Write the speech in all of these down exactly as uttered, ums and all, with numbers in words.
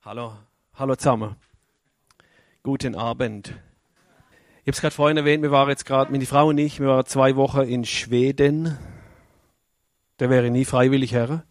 Hallo, hallo zusammen. Guten Abend. Ich habe es gerade vorhin erwähnt, wir waren jetzt gerade, meine Frau und ich, wir waren zwei Wochen in Schweden. Der wäre nie freiwillig her.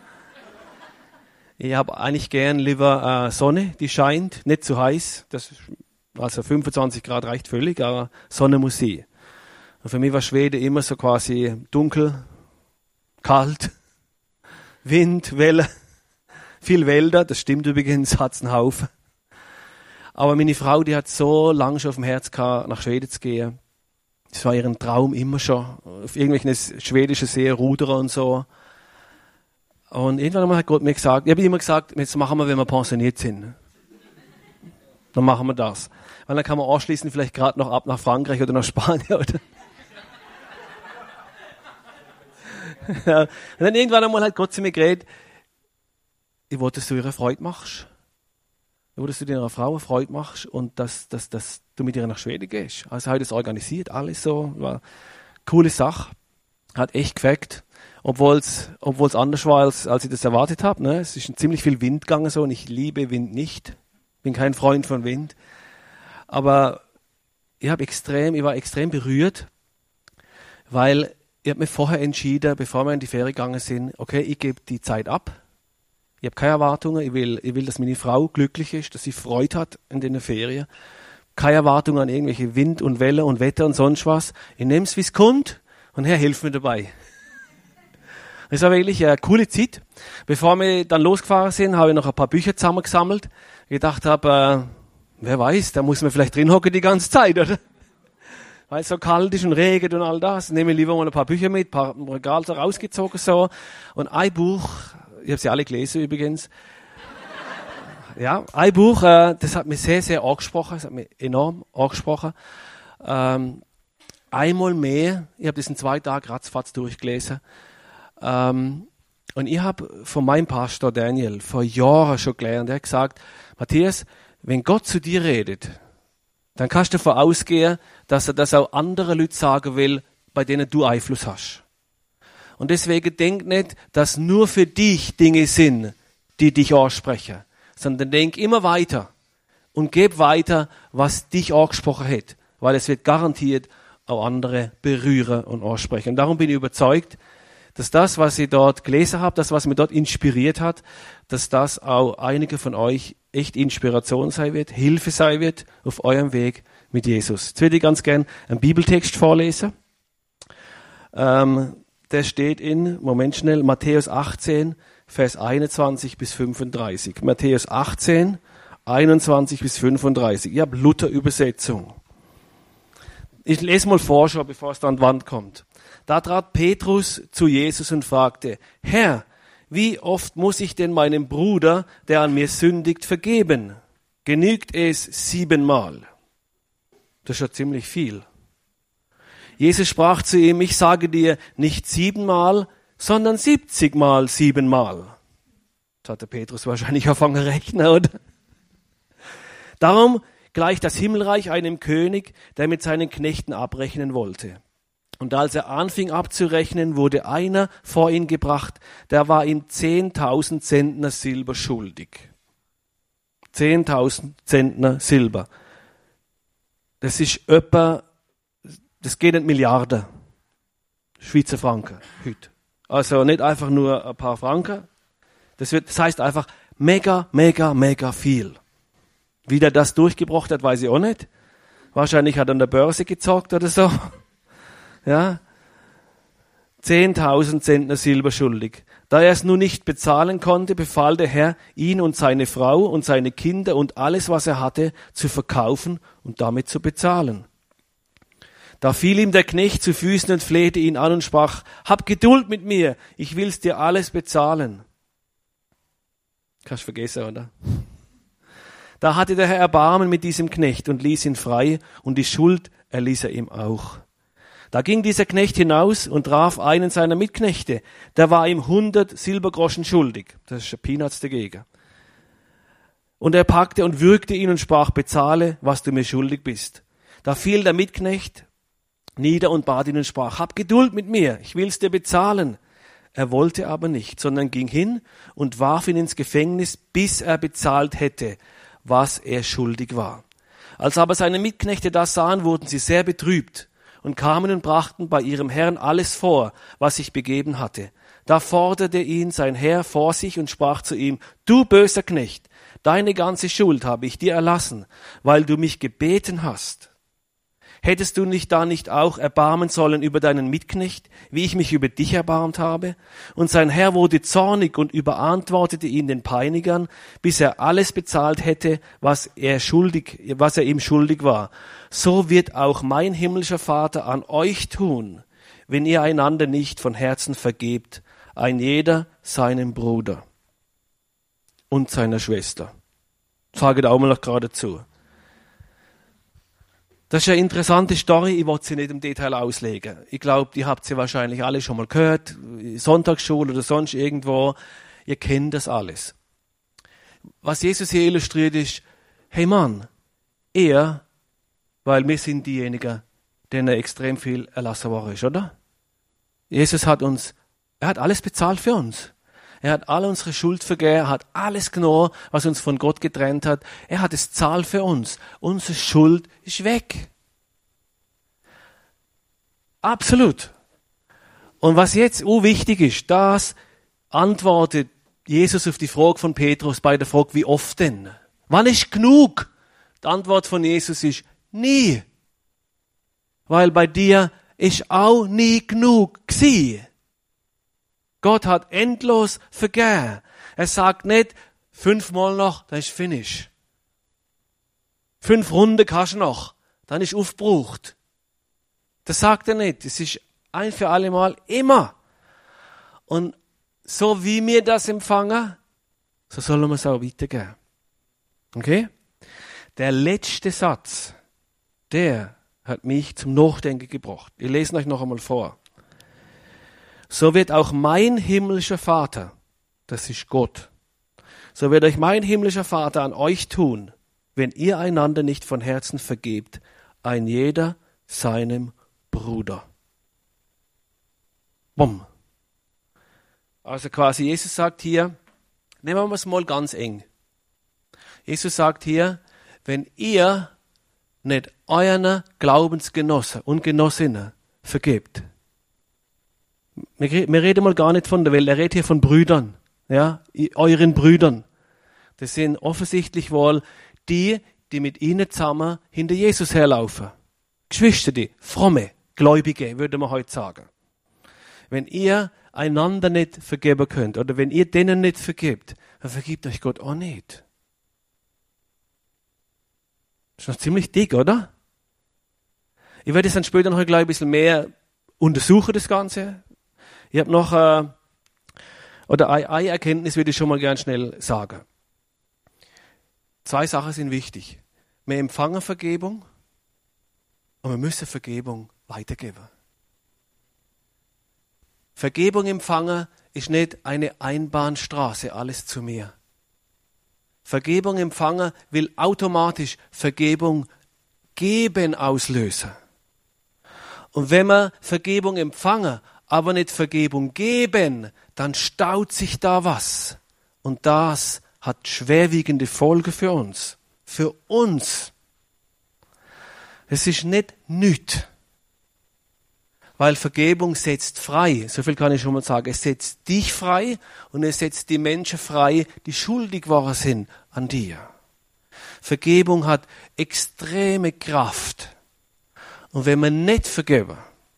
Ich habe eigentlich gern lieber äh, Sonne, die scheint, nicht zu heiß. Das, also fünfundzwanzig Grad reicht völlig, aber Sonne muss sein. Und für mich war Schweden immer so quasi dunkel, kalt, Wind, Welle. Viel Wälder, das stimmt übrigens, hat's einen Haufen. Aber meine Frau, die hat so lange schon auf dem Herz gehabt, nach Schweden zu gehen. Das war ihren Traum immer schon, auf irgendwelchen schwedischen See rudern und so. Und irgendwann einmal hat Gott mir gesagt, ich habe immer gesagt, jetzt machen wir, wenn wir pensioniert sind. Dann machen wir das. Weil dann kann man anschließend vielleicht gerade noch ab nach Frankreich oder nach Spanien, oder? Ja. Und dann irgendwann einmal hat Gott zu mir geredet, ich wollte, dass du ihre Freude machst. Ich wollte, dass du deiner Frau eine Freude machst und dass, dass, dass du mit ihr nach Schweden gehst. Also habe ich das organisiert, alles so. War eine coole Sache. Hat echt gefällt. Obwohl es obwohl es anders war, als, als ich das erwartet habe. Ne? Es ist ein ziemlich viel Wind gegangen so und ich liebe Wind nicht. Bin kein Freund von Wind. Aber ich, hab extrem, ich war extrem berührt, weil ich habe mir vorher entschieden, bevor wir in die Ferien gegangen sind, okay, ich gebe die Zeit ab. Ich habe keine Erwartungen. Ich will, ich will, dass meine Frau glücklich ist, dass sie Freude hat in den Ferien. Keine Erwartungen an irgendwelche Wind und Welle und Wetter und sonst was. Ich nehme es, wie es kommt und Herr, hilf mir dabei. Das war wirklich eine coole Zeit. Bevor wir dann losgefahren sind, habe ich noch ein paar Bücher zusammengesammelt. Ich gedacht habe, äh, wer weiß, da muss man vielleicht drin hocken die ganze Zeit, oder? Weil es so kalt ist und regnet und all das. Nehme ich lieber mal ein paar Bücher mit, ein paar Regal so rausgezogen so. Und ein Buch, ich habe sie alle gelesen übrigens. Ja, ein Buch, äh, das hat mich sehr, sehr angesprochen. Das hat mich enorm angesprochen. Ähm, einmal mehr, ich habe das in zwei Tagen ratzfatz durchgelesen. Ähm, und ich habe von meinem Pastor Daniel vor Jahren schon gelernt, er hat gesagt, Matthias, wenn Gott zu dir redet, dann kannst du davon ausgehen, dass er das auch andere Leute sagen will, bei denen du Einfluss hast. Und deswegen denk nicht, dass nur für dich Dinge sind, die dich ansprechen, sondern denk immer weiter und gib weiter, was dich angesprochen hat, weil es wird garantiert auch andere berühren und ansprechen. Und darum bin ich überzeugt, dass das, was ich dort gelesen habe, das, was mich dort inspiriert hat, dass das auch einige von euch echt Inspiration sein wird, Hilfe sein wird auf eurem Weg mit Jesus. Jetzt würde ich ganz gern einen Bibeltext vorlesen. Ähm, Der steht in, Moment schnell, Matthäus achtzehn, Vers einundzwanzig bis fünfunddreißig. Matthäus achtzehn, einundzwanzig bis fünfunddreißig. Ich habe Luther-Übersetzung. Ich lese mal vor, schon, bevor es dann an die Wand kommt. Da trat Petrus zu Jesus und fragte, Herr, wie oft muss ich denn meinem Bruder, der an mir sündigt, vergeben? Genügt es siebenmal? Das ist schon ziemlich viel. Jesus sprach zu ihm, ich sage dir nicht siebenmal, sondern siebzigmal siebenmal. Das hatte Petrus wahrscheinlich angefangen zu rechnen, oder? Darum gleicht das Himmelreich einem König, der mit seinen Knechten abrechnen wollte. Und als er anfing abzurechnen, wurde einer vor ihn gebracht, der war ihm zehntausend Zentner Silber schuldig. zehntausend Zentner Silber. Das ist etwa Das geht in Milliarden Schweizer Franken heute. Also nicht einfach nur ein paar Franken. Das, wird, das heißt einfach mega, mega, mega viel. Wie der das durchgebracht hat, weiß ich auch nicht. Wahrscheinlich hat er an der Börse gezockt oder so. Ja. zehntausend Zentner Silber schuldig. Da er es nun nicht bezahlen konnte, befahl der Herr, ihn und seine Frau und seine Kinder und alles, was er hatte, zu verkaufen und damit zu bezahlen. Da fiel ihm der Knecht zu Füßen und flehte ihn an und sprach, hab Geduld mit mir, ich will's dir alles bezahlen. Kannst vergessen, oder? Da hatte der Herr Erbarmen mit diesem Knecht und ließ ihn frei und die Schuld erließ er ihm auch. Da ging dieser Knecht hinaus und traf einen seiner Mitknechte, der war ihm hundert Silbergroschen schuldig. Das ist ein Peanuts dagegen. Und er packte und würgte ihn und sprach, bezahle, was du mir schuldig bist. Da fiel der Mitknecht nieder und bat ihn und sprach, hab Geduld mit mir, ich will's dir bezahlen. Er wollte aber nicht, sondern ging hin und warf ihn ins Gefängnis, bis er bezahlt hätte, was er schuldig war. Als aber seine Mitknechte das sahen, wurden sie sehr betrübt und kamen und brachten bei ihrem Herrn alles vor, was sich begeben hatte. Da forderte ihn sein Herr vor sich und sprach zu ihm: Du böser Knecht, deine ganze Schuld habe ich dir erlassen, weil du mich gebeten hast. Hättest du nicht da nicht auch erbarmen sollen über deinen Mitknecht, wie ich mich über dich erbarmt habe? Und sein Herr wurde zornig und überantwortete ihn den Peinigern, bis er alles bezahlt hätte, was er schuldig, was er ihm schuldig war. So wird auch mein himmlischer Vater an euch tun, wenn ihr einander nicht von Herzen vergebt, ein jeder seinem Bruder und seiner Schwester. Sage da auch mal noch gerade zu. Das ist eine interessante Story, ich wollte sie nicht im Detail auslegen. Ich glaube, die habt ihr wahrscheinlich alle schon mal gehört, Sonntagsschule oder sonst irgendwo. Ihr kennt das alles. Was Jesus hier illustriert ist, hey Mann, er, weil wir sind diejenigen, denen extrem viel erlassen worden ist, oder? Jesus hat uns, er hat alles bezahlt für uns. Er hat all unsere Schuld vergeben, er hat alles genommen, was uns von Gott getrennt hat. Er hat es zahlt für uns. Unsere Schuld ist weg. Absolut. Und was jetzt auch wichtig ist, das antwortet Jesus auf die Frage von Petrus bei der Frage, wie oft denn? Wann ist genug? Die Antwort von Jesus ist, nie. Weil bei dir ist auch nie genug gewesen. Gott hat endlos vergeben. Er sagt nicht, fünfmal noch, dann ist finish. Fünf Runden kannst du noch, dann ist aufgebraucht. Das sagt er nicht. Es ist ein für alle Mal immer. Und so wie wir das empfangen, so sollen wir es auch weitergeben. Okay? Der letzte Satz, der hat mich zum Nachdenken gebracht. Ich lese euch noch einmal vor. So wird auch mein himmlischer Vater, das ist Gott, so wird euch mein himmlischer Vater an euch tun, wenn ihr einander nicht von Herzen vergebt, ein jeder seinem Bruder. Bumm. Also quasi, Jesus sagt hier, nehmen wir es mal ganz eng. Jesus sagt hier, wenn ihr nicht euren Glaubensgenossen und Genossinnen vergebt, wir reden mal gar nicht von der Welt, er redet hier von Brüdern, ja, euren Brüdern. Das sind offensichtlich wohl die, die mit ihnen zusammen hinter Jesus herlaufen. Geschwister, die fromme, Gläubige, würde man heute sagen. Wenn ihr einander nicht vergeben könnt, oder wenn ihr denen nicht vergebt, dann vergibt euch Gott auch nicht. Das ist noch ziemlich dick, oder? Ich werde es dann später noch gleich ein bisschen mehr untersuchen, das Ganze. Ich habe noch, äh, oder eine Erkenntnis würde ich schon mal gern schnell sagen. Zwei Sachen sind wichtig. Wir empfangen Vergebung und wir müssen Vergebung weitergeben. Vergebung empfangen ist nicht eine Einbahnstraße, alles zu mir. Vergebung empfangen will automatisch Vergebung geben auslösen. Und wenn wir Vergebung empfangen, aber nicht Vergebung geben, dann staut sich da was. Und das hat schwerwiegende Folgen für uns. Für uns. Es ist nicht nüt. Weil Vergebung setzt frei. So viel kann ich schon mal sagen. Es setzt dich frei und es setzt die Menschen frei, die schuldig waren sind an dir. Vergebung hat extreme Kraft. Und wenn wir nicht vergeben,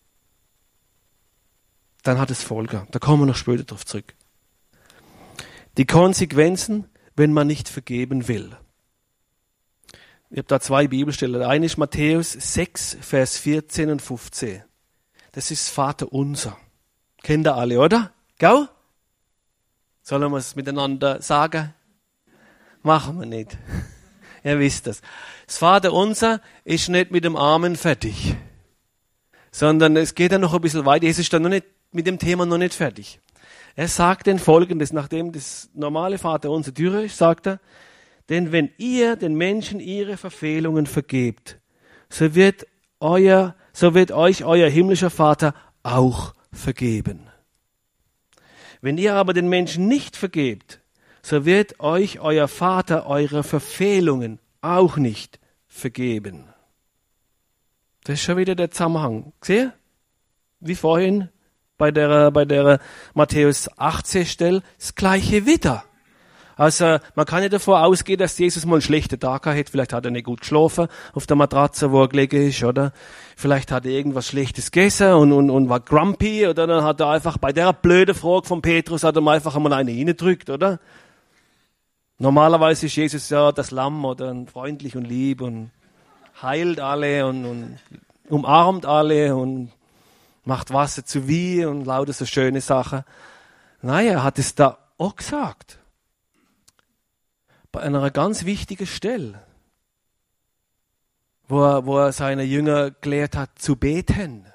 dann hat es Folgen. Da kommen wir noch später drauf zurück. Die Konsequenzen, wenn man nicht vergeben will. Ich habe da zwei Bibelstellen. Der eine ist Matthäus sechs, Vers vierzehn und fünfzehn. Das ist Vater unser. Kennt ihr alle, oder? Gell? Sollen wir es miteinander sagen? Machen wir nicht. Ihr wisst das. Das Vater unser ist nicht mit dem Amen fertig. Sondern es geht dann noch ein bisschen weiter. Jesus ist dann noch nicht mit dem Thema noch nicht fertig. Er sagt denn Folgendes, nachdem das normale Vater unser durch ist, sagt er, denn wenn ihr den Menschen ihre Verfehlungen vergebt, so wird euer, so wird euch euer himmlischer Vater auch vergeben. Wenn ihr aber den Menschen nicht vergebt, so wird euch euer Vater eure Verfehlungen auch nicht vergeben. Das ist schon wieder der Zusammenhang. Seht? Wie vorhin bei der, bei der Matthäus achtzehn Stelle, das gleiche wieder. Also man kann ja davon ausgehen, dass Jesus mal einen schlechten Tag hat. Vielleicht hat er nicht gut geschlafen auf der Matratze, wo er gelegen ist, oder? Vielleicht hat er irgendwas Schlechtes gegessen und, und, und war grumpy, oder dann hat er einfach bei der blöden Frage von Petrus hat er mal einfach einmal eine reingedrückt, oder? Normalerweise ist Jesus ja das Lamm, oder? Freundlich und lieb und heilt alle und, und umarmt alle und macht Wasser zu wie und lauter so schöne Sachen. Nein, er hat es da auch gesagt. Bei einer ganz wichtigen Stelle, wo er, wo er seine Jünger gelehrt hat zu beten,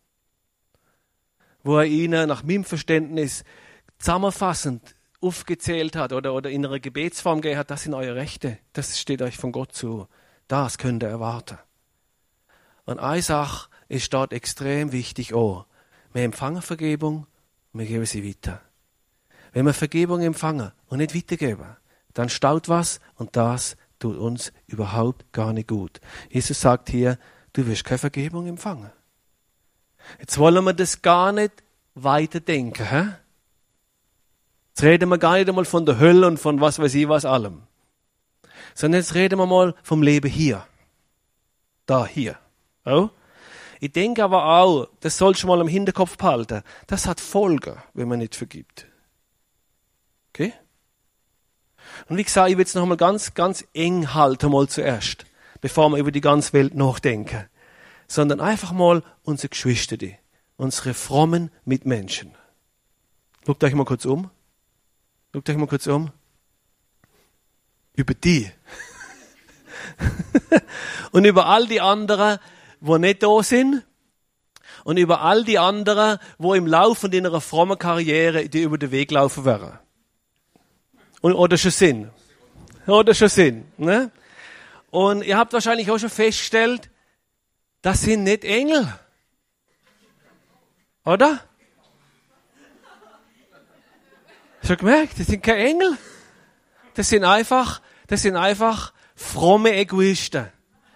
wo er ihnen nach meinem Verständnis zusammenfassend aufgezählt hat oder, oder in einer Gebetsform gegeben hat, das sind eure Rechte, das steht euch von Gott zu, das könnt ihr erwarten. Und eine Sache ist dort extrem wichtig auch, wir empfangen Vergebung und wir geben sie weiter. Wenn wir Vergebung empfangen und nicht weitergeben, dann staut was und das tut uns überhaupt gar nicht gut. Jesus sagt hier, du wirst keine Vergebung empfangen. Jetzt wollen wir das gar nicht weiterdenken. Hä? Jetzt reden wir gar nicht einmal von der Hölle und von was weiß ich was allem. Sondern jetzt reden wir mal vom Leben hier. Da, hier. Oh? Ich denke aber auch, das sollst du mal im Hinterkopf behalten, das hat Folgen, wenn man nicht vergibt. Okay? Und wie gesagt, ich will es noch mal ganz, ganz eng halten, mal zuerst, bevor wir über die ganze Welt nachdenken. Sondern einfach mal unsere Geschwister, unsere frommen Mitmenschen. Schaut euch mal kurz um. Schaut euch mal kurz um. Über die. Und über all die anderen, die nicht da sind. Und über all die anderen, die im Laufe ihrer frommen Karriere die über den Weg laufen werden. Und, oder schon sind. Oder schon sind. Ne? Und ihr habt wahrscheinlich auch schon festgestellt, das sind nicht Engel. Oder? Schon gemerkt, das sind keine Engel. Das sind einfach, das sind einfach fromme Egoisten.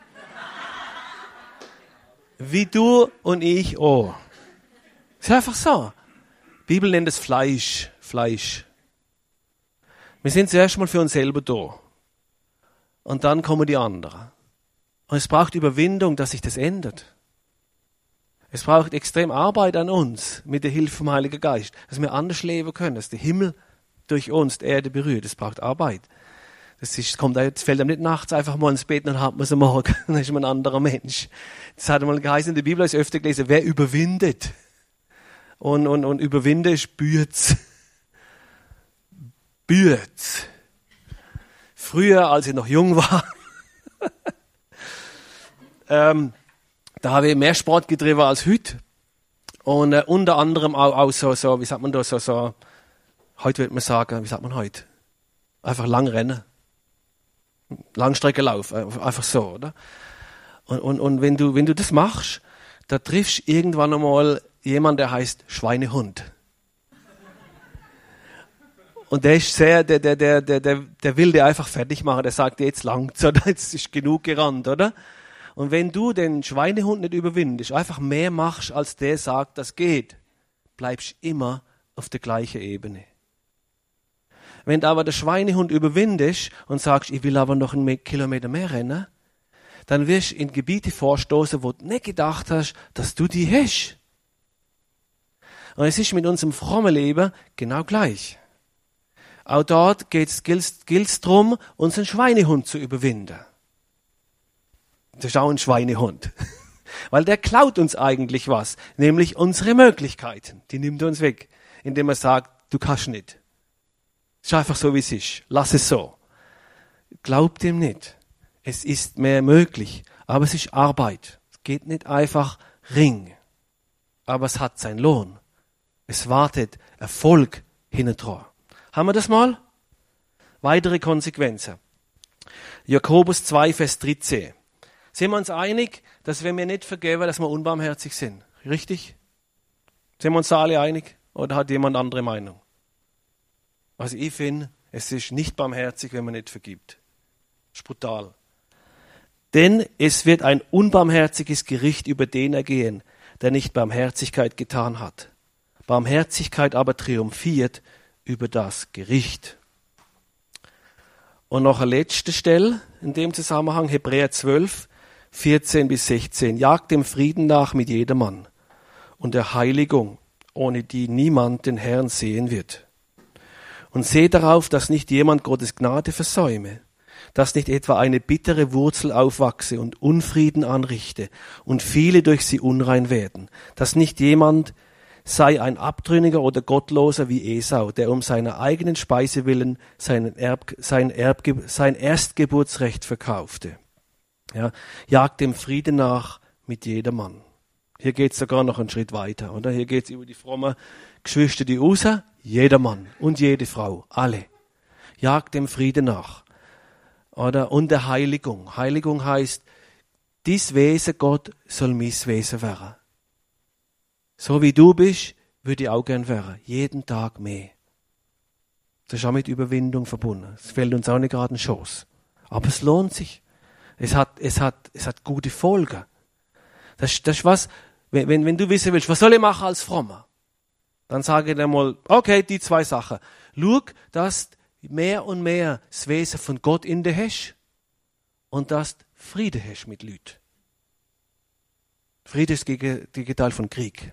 Wie du und ich auch. Ist einfach so. Die Bibel nennt es Fleisch. Fleisch. Wir sind zuerst mal für uns selber da. Und dann kommen die anderen. Und es braucht Überwindung, dass sich das ändert. Es braucht extrem Arbeit an uns mit der Hilfe vom Heiligen Geist, dass wir anders leben können, dass der Himmel durch uns die Erde berührt. Es braucht Arbeit. Das ist, kommt, das fällt einem nicht nachts einfach mal ins Bett und dann hat man es am Morgen. Dann ist man ein anderer Mensch. Das hat mal geheißen in der Bibel, ich habe öfter gelesen, wer überwindet. Und, und, und überwinde ist Bütz. Bütz. Früher, als ich noch jung war, ähm, da habe ich mehr Sport getrieben als heute. Und äh, unter anderem auch, auch so, so, wie sagt man da, so, so, heute würde man sagen, wie sagt man heute? Einfach lang rennen. Langstreckenlauf, einfach so, oder? Und, und, und wenn du, wenn du das machst, da triffst du irgendwann einmal jemanden, der heißt Schweinehund. Und der ist sehr, der, der, der, der, der, der will dir einfach fertig machen, der sagt, jetzt langt's, oder? Jetzt ist genug gerannt, oder? Und wenn du den Schweinehund nicht überwindest, einfach mehr machst, als der sagt, das geht, bleibst immer auf der gleichen Ebene. Wenn du aber den Schweinehund überwindest und sagst, ich will aber noch einen Kilometer mehr rennen, dann wirst du in Gebiete vorstoßen, wo du nicht gedacht hast, dass du die hast. Und es ist mit unserem frommen Leben genau gleich. Auch dort gilt es darum, unseren Schweinehund zu überwinden. Das ist auch ein Schweinehund. Weil der klaut uns eigentlich was, nämlich unsere Möglichkeiten. Die nimmt er uns weg, indem er sagt, du kannst nicht. Es ist einfach so, wie es ist. Lass es so. Glaubt ihm nicht. Es ist mehr möglich, aber es ist Arbeit. Es geht nicht einfach Ring. Aber es hat seinen Lohn. Es wartet Erfolg hinten dran. Haben wir das mal? Weitere Konsequenzen. Jakobus zwei, Vers dreizehn. Sind wir uns einig, dass wenn wir nicht vergeben, dass wir unbarmherzig sind? Richtig? Sind wir uns da alle einig? Oder hat jemand andere Meinung? Also ich finde, es ist nicht barmherzig, wenn man nicht vergibt. Das ist brutal. Denn es wird ein unbarmherziges Gericht über den ergehen, der nicht Barmherzigkeit getan hat. Barmherzigkeit aber triumphiert über das Gericht. Und noch eine letzte Stelle in dem Zusammenhang, Hebräer zwölf, vierzehn bis sechzehn. Jagt dem Frieden nach mit jedermann und der Heiligung, ohne die niemand den Herrn sehen wird. Und seht darauf, dass nicht jemand Gottes Gnade versäume, dass nicht etwa eine bittere Wurzel aufwachse und Unfrieden anrichte und viele durch sie unrein werden, dass nicht jemand sei ein Abtrünniger oder Gottloser wie Esau, der um seiner eigenen Speise willen seinen Erb, sein, Erb, sein Erstgeburtsrecht verkaufte. Ja, jagt dem Frieden nach mit jedermann. Hier geht es sogar noch einen Schritt weiter, oder? Hier geht es über die frommen Geschwister, die raus, jedermann und jede Frau, alle. Jagt dem Frieden nach. Oder? Und der Heiligung. Heiligung heißt, dies Wesen Gott soll mein Wesen werden. So wie du bist, würde ich auch gern werden. Jeden Tag mehr. Das ist auch mit Überwindung verbunden. Es fällt uns auch nicht gerade eine Chance. Aber es lohnt sich. Es hat, es hat, es hat gute Folgen. Das, das ist was, wenn, wenn, wenn du wissen willst, was soll ich machen als Frommer? Dann sage ich dir mal, okay, die zwei Sachen. Schau, dass du mehr und mehr das Wesen von Gott in dir hast und dass du Friede hast mit Leuten. Friede ist das Gegenteil von Krieg.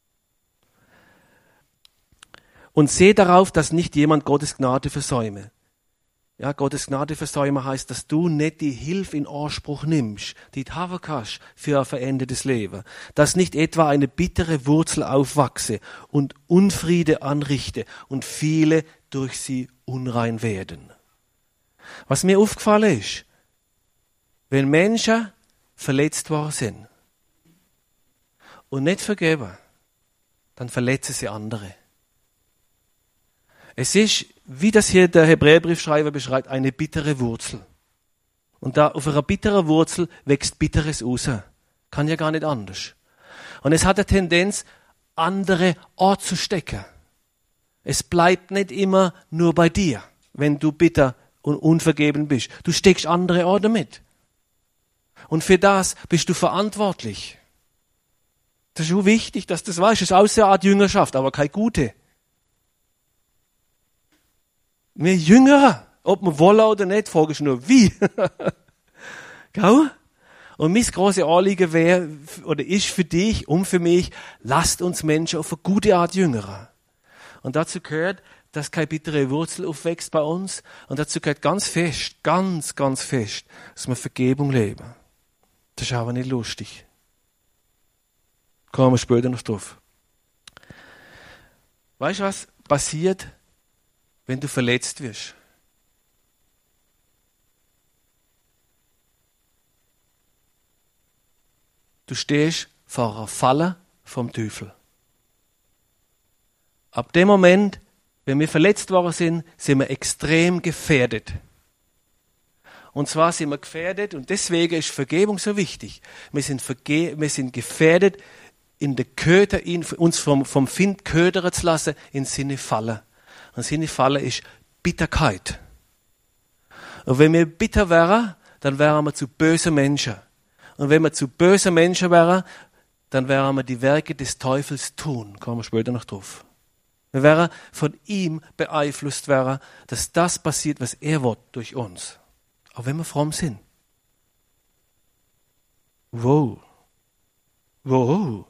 Und seh darauf, dass nicht jemand Gottes Gnade versäume. Ja, Gottes Gnade versäume heißt, dass du nicht die Hilfe in Anspruch nimmst, die du haben kannst für ein verändertes Leben. Dass nicht etwa eine bittere Wurzel aufwachse und Unfriede anrichte und viele durch sie unrein werden. Was mir aufgefallen ist, wenn Menschen verletzt worden sind und nicht vergeben, dann verletzen sie andere. Es ist, wie das hier der Hebräerbriefschreiber beschreibt, eine bittere Wurzel. Und da auf einer bitteren Wurzel wächst Bitteres raus. Kann ja gar nicht anders. Und es hat eine Tendenz, andere anzustecken. Es bleibt nicht immer nur bei dir, wenn du bitter und unvergeben bist. Du steckst andere an damit. Und für das bist du verantwortlich. Das ist so wichtig, dass du das weißt. Das ist auch eine Art Jüngerschaft, aber keine gute. Wir Jüngere, ob wir wollen oder nicht, frage ich nur, wie? Gell? Und mein grosses Anliegen wäre, oder ist für dich und für mich, lasst uns Menschen auf eine gute Art jüngere. Und dazu gehört, dass keine bittere Wurzel aufwächst bei uns. Und dazu gehört ganz fest, ganz, ganz fest, dass wir Vergebung leben. Das ist aber nicht lustig. Kommen wir später noch drauf. Weißt du, was passiert, wenn du verletzt wirst? Du stehst vor einer Falle vom Teufel. Ab dem Moment, wenn wir verletzt worden sind, sind wir extrem gefährdet. Und zwar sind wir gefährdet, und deswegen ist Vergebung so wichtig. Wir sind, verge- wir sind gefährdet, in der Köder, uns vom, vom Find ködern zu lassen, in Sinne Falle. Und Sinne Falle ist Bitterkeit. Und wenn wir bitter wären, dann wären wir zu bösen Menschen. Und wenn wir zu bösen Menschen wären, dann wären wir die Werke des Teufels tun. Kommen wir später noch drauf. Wir wären von ihm beeinflusst wären, dass das passiert, was er will, durch uns. Auch wenn wir fromm sind. Wow. Wow.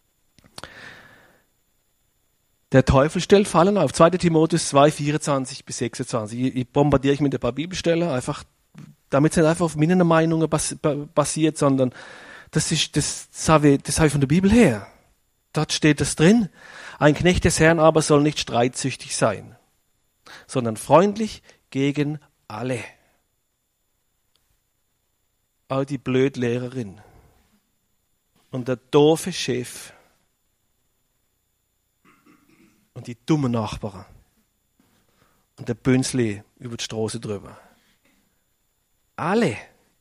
Der Teufel stellt Fallen auf. zweiter Timotheus zwei, vierundzwanzig bis sechsundzwanzig. Ich, ich bombardiere ich mit ein paar Bibelstellen, einfach, damit es nicht einfach auf meinen Meinungen bas, basiert, sondern das ist, das, das habe ich, das habe ich von der Bibel her. Dort steht das drin. Ein Knecht des Herrn aber soll nicht streitsüchtig sein, sondern freundlich gegen alle. Auch die blöde Lehrerin und der doofe Chef und die dummen Nachbarn und der Bünzli über die Straße drüber. Alle.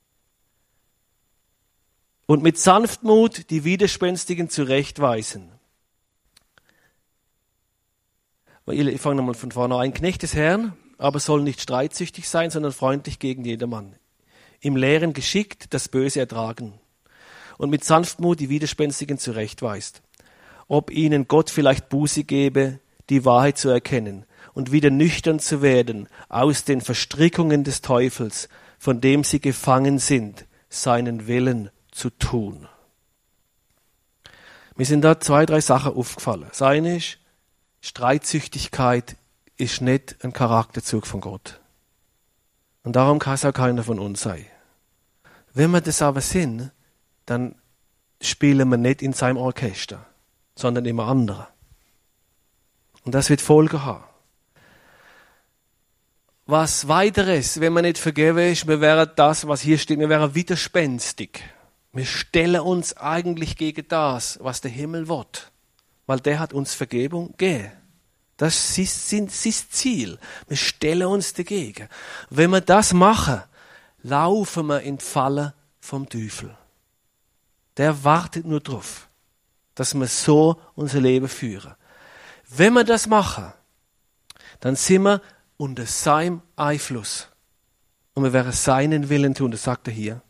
Und mit Sanftmut die Widerspenstigen zurechtweisen. Ich fange nochmal von vorne an. Ein Knecht des Herrn, aber soll nicht streitsüchtig sein, sondern freundlich gegen jedermann. Im Lehren geschickt, das Böse ertragen. Und mit Sanftmut die Widerspenstigen zurechtweist. Ob ihnen Gott vielleicht Buße gebe, die Wahrheit zu erkennen und wieder nüchtern zu werden aus den Verstrickungen des Teufels, von dem sie gefangen sind, seinen Willen zu tun. Mir sind da zwei, drei Sachen aufgefallen. Das eine ist, Streitsüchtigkeit ist nicht ein Charakterzug von Gott. Und darum kann es auch keiner von uns sein. Wenn wir das aber sind, dann spielen wir nicht in seinem Orchester, sondern immer andere. Und das wird Folgen haben. Was weiteres, wenn man nicht vergeben ist, wir wären das, was hier steht, wir wären widerspenstig. Wir stellen uns eigentlich gegen das, was der Himmel will. Weil der hat uns Vergebung gegeben. Das ist sein Ziel. Wir stellen uns dagegen. Wenn wir das machen, laufen wir in die Falle vom Teufel. Der wartet nur drauf, dass wir so unser Leben führen. Wenn wir das machen, dann sind wir unter seinem Einfluss. Und wir werden seinen Willen tun, das sagt er hier.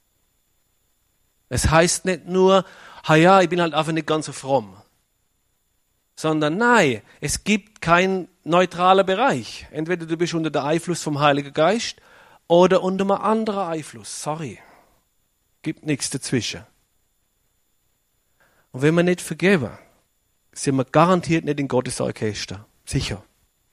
Es heißt nicht nur, ha ja, ich bin halt einfach nicht ganz so fromm. Sondern nein, es gibt keinen neutralen Bereich. Entweder du bist unter dem Einfluss vom Heiligen Geist oder unter einem anderen Einfluss. Sorry. Gibt nichts dazwischen. Und wenn wir nicht vergeben, sind wir garantiert nicht in Gottes Orchester. Sicher.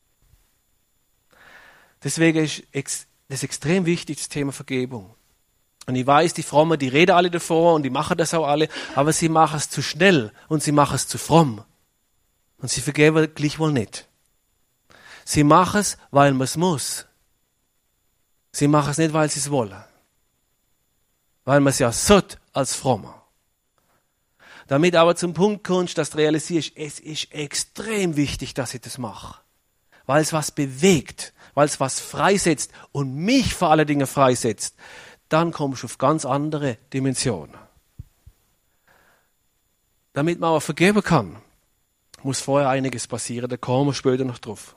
Deswegen ist das extrem wichtig, das Thema Vergebung. Und ich weiß, die Frommen, die reden alle davor und die machen das auch alle, aber sie machen es zu schnell und sie machen es zu fromm. Und sie vergeben gleichwohl nicht. Sie machen es, weil man es muss. Sie machen es nicht, weil sie es wollen. Weil man es ja sollte als Frommer. Damit aber zum Punkt kommst, dass du realisierst, es ist extrem wichtig, dass ich das mache. Weil es was bewegt, weil es was freisetzt und mich vor allen Dingen freisetzt, dann kommst du auf ganz andere Dimensionen. Damit man aber vergeben kann, muss vorher einiges passieren, da kommen wir später noch drauf.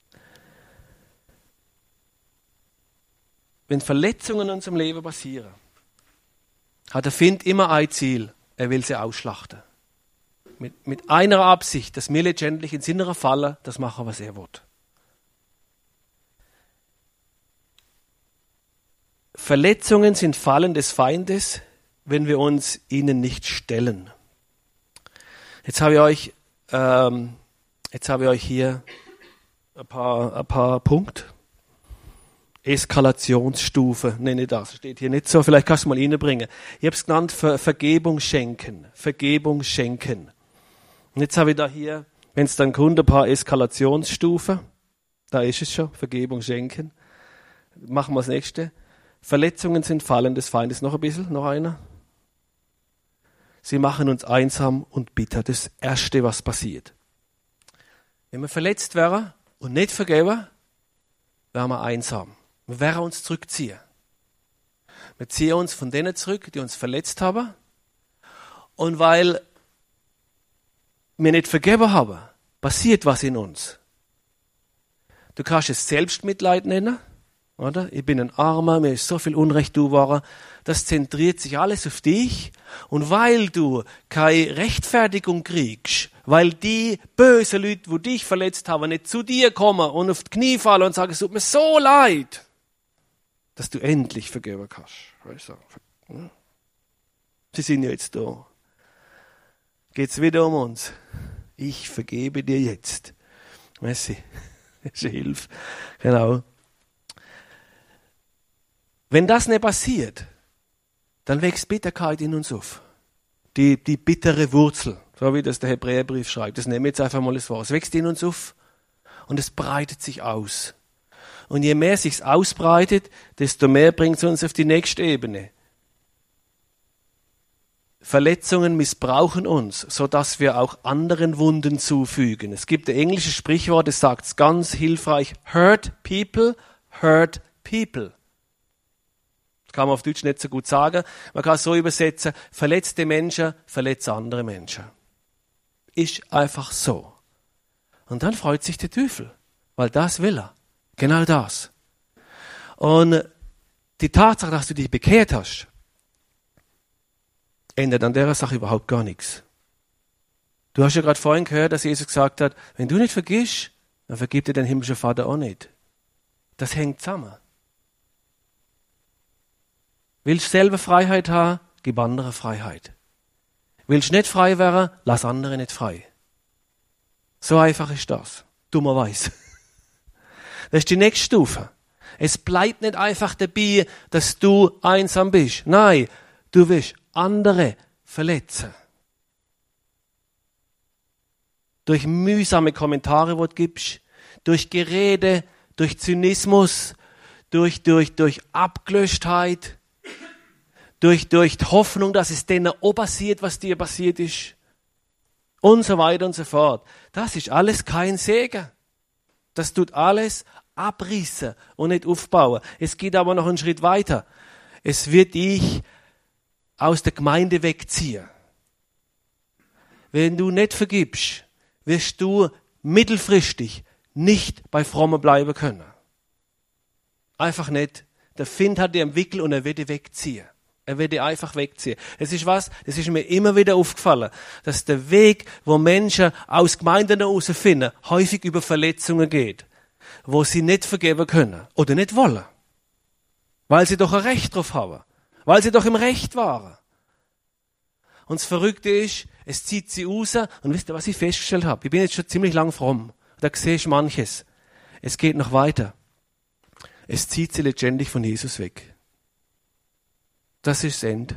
Wenn Verletzungen in unserem Leben passieren, hat der Feind immer ein Ziel, er will sie ausschlachten. Mit, mit einer Absicht, dass wir letztendlich ins Innere fallen, das machen, was er will. Verletzungen sind Fallen des Feindes, wenn wir uns ihnen nicht stellen. Jetzt habe ich euch, ähm, jetzt habe ich euch hier ein paar, ein paar Punkte. Eskalationsstufe, nenne ich das. Steht hier nicht so, vielleicht kannst du mal reinbringen. Ich habe es genannt, Ver- Vergebung schenken. Vergebung schenken. Und jetzt habe ich da hier, wenn es dann kommt, ein paar Eskalationsstufen. Da ist es schon, Vergebung schenken. Machen wir das nächste. Verletzungen sind Fallen des Feindes. Noch ein bisschen, noch einer. Sie machen uns einsam und bitter. Das Erste, was passiert. Wenn wir verletzt wären und nicht vergeben, wären wir einsam. Wir werden uns zurückziehen. Wir ziehen uns von denen zurück, die uns verletzt haben. Und weil wir nicht vergeben haben, passiert was in uns. Du kannst es Selbstmitleid nennen, oder? Ich bin ein Armer, mir ist so viel Unrecht du worden. Das zentriert sich alles auf dich. Und weil du keine Rechtfertigung kriegst, weil die bösen Leute, die dich verletzt haben, nicht zu dir kommen und auf die Knie fallen und sagen, es tut mir so leid, dass du endlich vergeben kannst. Weißt du? Sie sind ja jetzt da. Geht's wieder um uns? Ich vergebe dir jetzt. Merci. Das ist eine Hilfe. Genau. Wenn das nicht passiert, dann wächst Bitterkeit in uns auf. Die, die bittere Wurzel, so wie das der Hebräerbrief schreibt. Das nehmen wir jetzt einfach mal das Wort. Es wächst in uns auf und es breitet sich aus. Und je mehr sich's ausbreitet, desto mehr bringt es uns auf die nächste Ebene. Verletzungen missbrauchen uns, sodass wir auch anderen Wunden zufügen. Es gibt ein englisches Sprichwort, das sagt es ganz hilfreich. Hurt people, hurt people. Das kann man auf Deutsch nicht so gut sagen. Man kann es so übersetzen, verletzte Menschen verletzen andere Menschen. Ist einfach so. Und dann freut sich der Teufel, weil das will er. Genau das. Und die Tatsache, dass du dich bekehrt hast, ändert an der Sache überhaupt gar nichts. Du hast ja gerade vorhin gehört, dass Jesus gesagt hat, wenn du nicht vergisst, dann vergibt dir dein himmlischer Vater auch nicht. Das hängt zusammen. Willst du selber Freiheit haben, gib andere Freiheit. Willst du nicht frei werden, lass andere nicht frei. So einfach ist das. Dummerweise. Das ist die nächste Stufe. Es bleibt nicht einfach dabei, dass du einsam bist. Nein, du willst andere verletzen. Durch mühsame Kommentare, die du gibst, durch Gerede, durch Zynismus, durch, durch, durch Abgelöschtheit, durch, durch die Hoffnung, dass es denen auch passiert, was dir passiert ist. Und so weiter und so fort. Das ist alles kein Segen. Das tut alles abrissen und nicht aufbauen. Es geht aber noch einen Schritt weiter. Es wird dich aus der Gemeinde wegziehen. Wenn du nicht vergibst, wirst du mittelfristig nicht bei Frommen bleiben können. Einfach nicht. Der Find hat dich im Wickel und er wird dich wegziehen. Er wird dich einfach wegziehen. Es ist was, es ist mir immer wieder aufgefallen, dass der Weg, wo Menschen aus Gemeinden herausfinden, häufig über Verletzungen geht, wo sie nicht vergeben können oder nicht wollen. Weil sie doch ein Recht drauf haben. Weil sie doch im Recht waren. Und das Verrückte ist, es zieht sie raus. Und wisst ihr, was ich festgestellt habe? Ich bin jetzt schon ziemlich lang fromm. Da sehe ich manches. Es geht noch weiter. Es zieht sie letztendlich von Jesus weg. Das ist das Ende.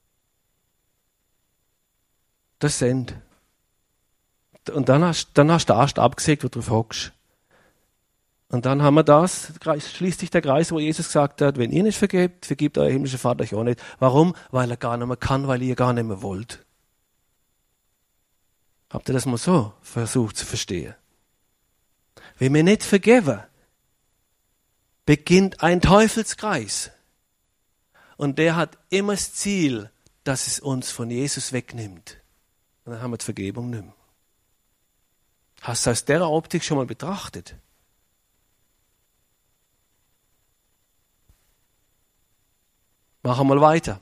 Das ist das Ende. Und dann hast, dann hast du den Ast abgesägt, wo du drauf hockst. Und dann haben wir das, schließt sich der Kreis, wo Jesus gesagt hat, wenn ihr nicht vergebt, vergibt euer himmlischer Vater euch auch nicht. Warum? Weil er gar nicht mehr kann, weil ihr gar nicht mehr wollt. Habt ihr das mal so versucht zu verstehen? Wenn wir nicht vergeben, beginnt ein Teufelskreis. Und der hat immer das Ziel, dass es uns von Jesus wegnimmt. Und dann haben wir die Vergebung nicht mehr. Hast du aus der Optik schon mal betrachtet? Machen wir mal weiter.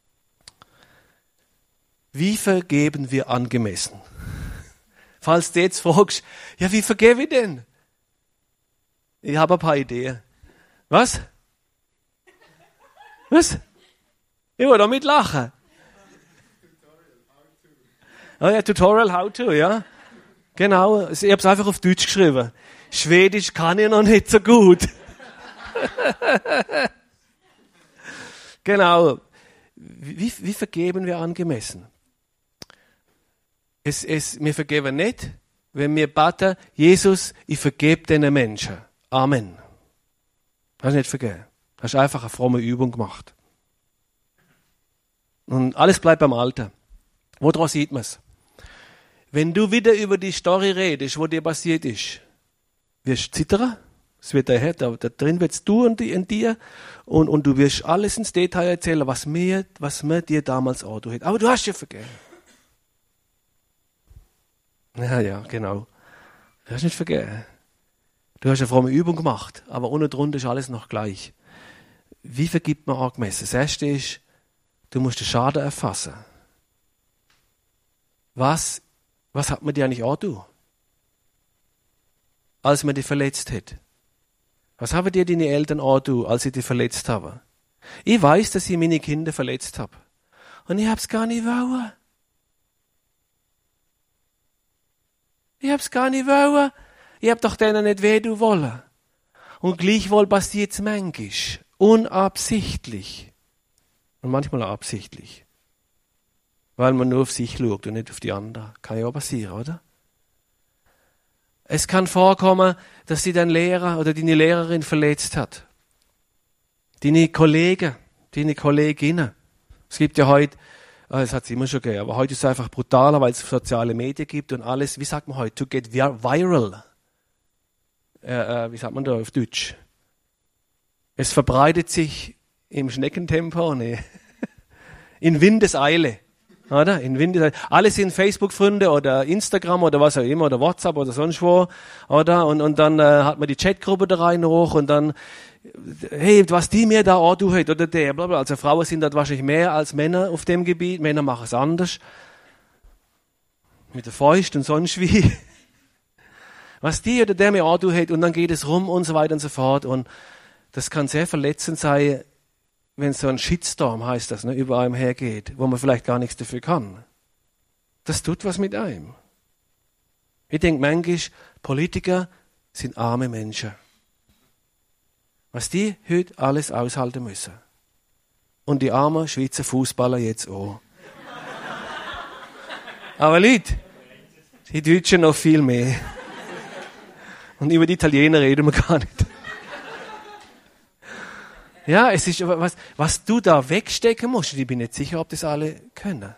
Wie vergeben wir angemessen? Falls du jetzt fragst, ja, wie vergebe ich denn? Ich habe ein paar Ideen. Was? Was? Ich will damit lachen. Oh ja, Tutorial how to, ja. Genau, ich habe es einfach auf Deutsch geschrieben. Schwedisch kann ich noch nicht so gut. Genau. Wie, wie vergeben wir angemessen? Es, es, wir vergeben nicht, wenn wir beten, Jesus, ich vergebe diesen Menschen. Amen. Hast du nicht vergeben. Hast einfach eine fromme Übung gemacht. Und alles bleibt beim Alten. Woran sieht man es? Wenn du wieder über die Story redest, wo dir passiert ist, wirst du zittern. Es wird daher, da, da drin wird's du und die in dir. Und, und du wirst alles ins Detail erzählen, was mir, was mir dir damals auch hat. Aber du hast ja vergeben. Ja, ja, genau. Du hast nicht vergeben. Du hast eine fromme Übung gemacht, aber unten drunter ist alles noch gleich. Wie vergibt man angemessen? Das erste ist, du musst den Schaden erfassen. Was, was hat man dir eigentlich angetan, als man dich verletzt hat? Was haben dir deine Eltern angetan, als sie dich verletzt haben? Ich weiß, dass ich meine Kinder verletzt habe. Und ich hab's gar nicht wollen. Ich hab's gar nicht wollen. Ich hab doch denen nicht weh tun wollen. Und gleichwohl passiert's manchmal. Unabsichtlich. Und manchmal auch absichtlich. Weil man nur auf sich schaut und nicht auf die anderen. Kann ja auch passieren, oder? Es kann vorkommen, dass sie dein Lehrer oder deine Lehrerin verletzt hat. Deine Kollegen, deine Kolleginnen. Es gibt ja heute, es hat es immer schon gegeben, aber heute ist es einfach brutaler, weil es soziale Medien gibt und alles, wie sagt man heute, to get viral. Äh, äh, wie sagt man da auf Deutsch? Es verbreitet sich im Schneckentempo, nee. In Windeseile. Oder? In Windeseile. Alle sind Facebook-Freunde oder Instagram oder was auch immer oder WhatsApp oder sonst wo. Oder? Und, und dann äh, hat man die Chatgruppe da rein hoch und dann, hey, was die mir da auch du heute oder der, bla bla. Also Frauen sind dort wahrscheinlich mehr als Männer auf dem Gebiet. Männer machen es anders. Mit der Fäust und sonst wie. Was die oder der mir auch du hat und dann geht es rum und so weiter und so fort. Und das kann sehr verletzend sein, wenn so ein Shitstorm, heißt das, ne, über einem hergeht, wo man vielleicht gar nichts dafür kann. Das tut was mit einem. Ich denke manchmal, Politiker sind arme Menschen. Was die heute alles aushalten müssen. Und die armen Schweizer Fußballer jetzt auch. Aber Leute, die Deutschen noch viel mehr. Und über die Italiener reden wir gar nicht. Ja, es ist, was, was du da wegstecken musst, ich bin nicht sicher, ob das alle können.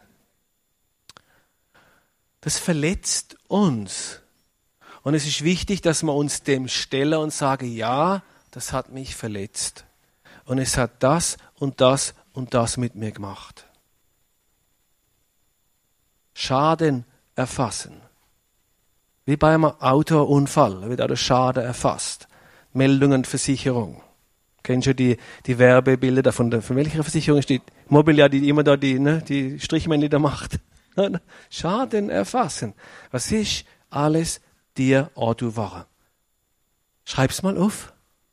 Das verletzt uns. Und es ist wichtig, dass wir uns dem stellen und sagen, ja, das hat mich verletzt. Und es hat das und das und das mit mir gemacht. Schaden erfassen. Wie bei einem Autounfall wird auch der Schaden erfasst. Meldungen, Versicherung. Kennst du die, die Werbebilder von der, von welcher Versicherung steht? Mobiliar, die immer da die, ne, die Strichmännchen da macht. Schaden erfassen. Was ist alles dir Auto war? Schreib's mal auf.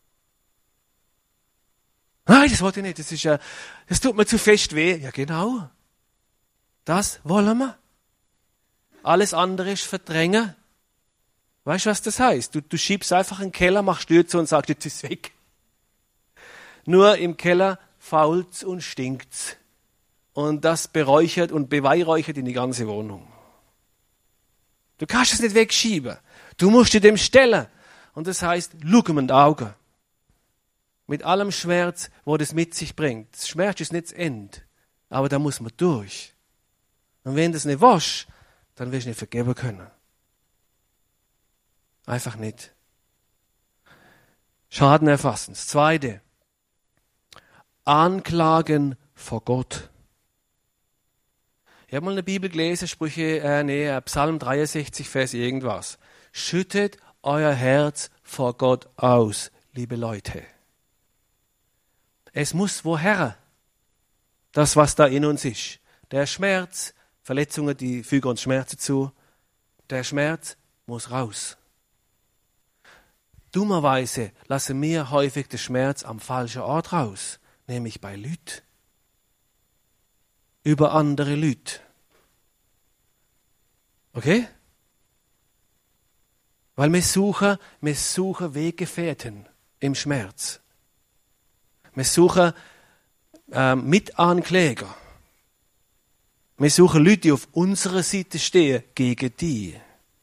Nein, das wollte ich nicht. Das ist ja, das tut mir zu fest weh. Ja, genau. Das wollen wir. Alles andere ist verdrängen. Weißt du, was das heißt? Du, du schiebst einfach in den Keller, machst Tür zu und sagst, jetzt ist weg. Nur im Keller fault's und stinkt's. Und das beräuchert und beweihräuchert in die ganze Wohnung. Du kannst es nicht wegschieben. Du musst dir dem stellen. Und das heißt, schau ihm in die Augen. Mit allem Schmerz, wo das mit sich bringt. Das Schmerz ist nicht das Ende. Aber da muss man durch. Und wenn du das nicht willst, dann wirst du nicht vergeben können. Einfach nicht. Schaden erfassen. Das Zweite. Anklagen vor Gott. Ich habe mal in der Bibel gelesen, Sprüche, äh, nee, Psalm dreiundsechzig, Vers irgendwas. Schüttet euer Herz vor Gott aus, liebe Leute. Es muss woher? Das, was da in uns ist. Der Schmerz, Verletzungen, die fügen uns Schmerzen zu. Der Schmerz muss raus. Dummerweise lassen wir häufig den Schmerz am falschen Ort raus. Nämlich bei Leuten. Über andere Leute. Okay? Weil wir suchen, wir suchen Weggefährten im Schmerz. Wir suchen äh, Mitankläger. Wir suchen Leute, die auf unserer Seite stehen, gegen die.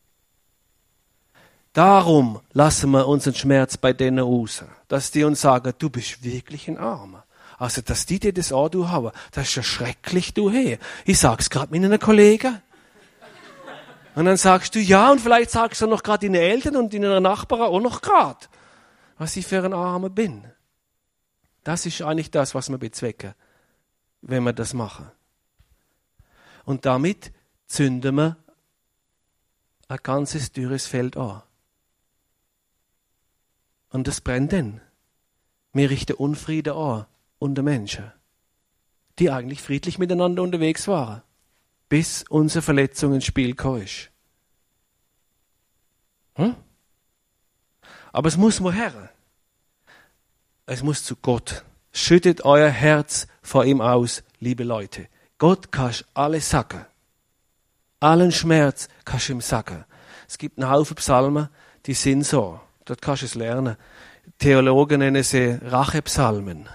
Darum lassen wir unseren Schmerz bei denen raus. Dass die uns sagen, du bist wirklich ein Armer. Also, dass die dir das auch du haben, das ist ja schrecklich, du hey. Ich sag's gerade mit einem Kollegen. Und dann sagst du ja, und vielleicht sagst du noch gerade deinen Eltern und deinen Nachbarn auch noch gerade, was ich für ein Armer bin. Das ist eigentlich das, was wir bezwecken, wenn wir das machen. Und damit zünden wir ein ganzes dürres Feld an. Und das brennt dann. Wir richten Unfrieden an unter Menschen, die eigentlich friedlich miteinander unterwegs waren, bis unsere Verletzung ins Spiel gekommen ist. Hm? Aber es muss woher? Es muss zu Gott. Schüttet euer Herz vor ihm aus, liebe Leute. Gott kannst alles sagen. Allen Schmerz kannst du ihm sagen. Es gibt einen Haufen Psalmen, die sind so. Dort kannst du es lernen. Theologen nennen sie Rachepsalmen.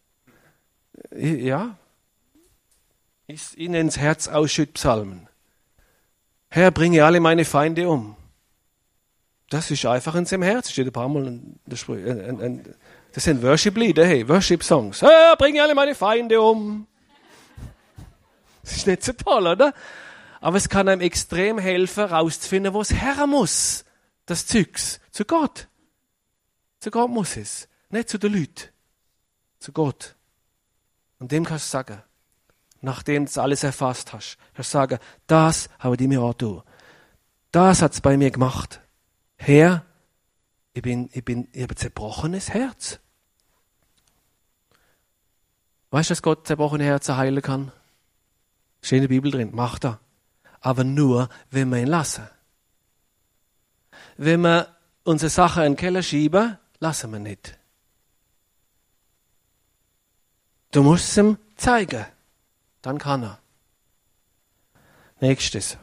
Ja, ich, ich nenne es Herzausschüttpsalmen. Herr, bringe alle meine Feinde um. Das ist einfach in seinem Herz. Steht ein paar Mal in der Sprüche. Ein, ein, das sind Worship-Lieder, hey, Worship-Songs. Herr, bringe alle meine Feinde um. Das ist nicht so toll, oder? Aber es kann einem extrem helfen, rauszufinden, wo es her muss. Das Zeugs. Zu Gott. Zu Gott muss es. Nicht zu den Leuten. Zu Gott. Und dem kannst du sagen, nachdem du alles erfasst hast. Du kannst sagen, das habe ich mir angetan. Das hat es bei mir gemacht. Herr, ich bin, ich bin, ich habe ein zerbrochenes Herz. Weißt du, dass Gott zerbrochene Herzen heilen kann? Steht in der Bibel drin, macht er. Aber nur, wenn wir ihn lassen. Wenn wir unsere Sachen in den Keller schieben, lassen wir nicht. Du musst es ihm zeigen. Dann kann er. Nächstes.